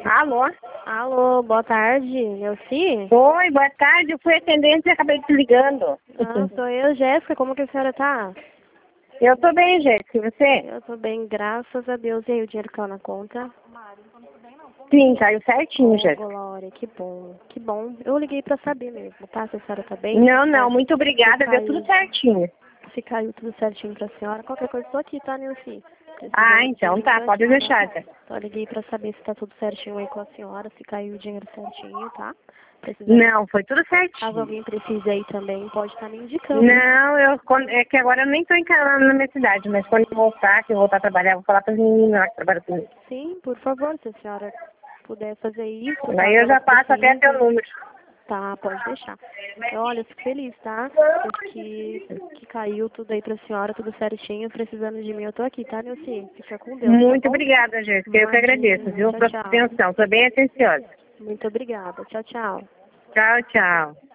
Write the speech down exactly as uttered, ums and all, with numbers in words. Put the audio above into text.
Alô? Alô, boa tarde, Elci? Oi, boa tarde. Eu fui atendente e acabei desligando. Ah, sou eu, Jéssica. Como que a senhora tá? Eu tô bem, Jéssica. E você? Eu tô bem, graças a Deus. E aí, o dinheiro caiu na conta? Sim, caiu certinho, Oh, Jéssica. Glória, que bom, que bom. Eu liguei pra saber mesmo, tá? Se a senhora tá bem? Não, Se, não. ca- Muito se obrigada. Deu tudo caiu, certinho. se caiu tudo certinho pra senhora. Qualquer coisa, tô aqui, tá, Nilce? Ah, Precisando de então tá. ajuda, Pode deixar, tá? Jéssica. Só liguei pra saber se tá tudo certinho aí com a senhora, se caiu o dinheiro certinho, tá? Precisando. Não, foi tudo Caso certinho. alguém precise aí também, pode estar me indicando. Não, eu, quando- é que agora eu nem tô encarando na minha cidade, mas quando eu voltar, que eu voltar a trabalhar, eu vou falar para as meninas lá que trabalham comigo. Sim, por favor, se a senhora puder fazer isso, Aí caso eu já elas passo até teu precisem. número. Tá, pode deixar. Olha, eu fico feliz, tá? Que, que caiu tudo aí pra senhora, tudo certinho. Precisando de mim, eu tô aqui, tá, Nilce? Fica com Deus, tá Muito bom? obrigada, Jéssica. Eu que agradeço, Imagina. viu? Tchau, Pela tchau. atenção. Sou bem atenciosa. Muito obrigada. Tchau, tchau. Tchau, tchau.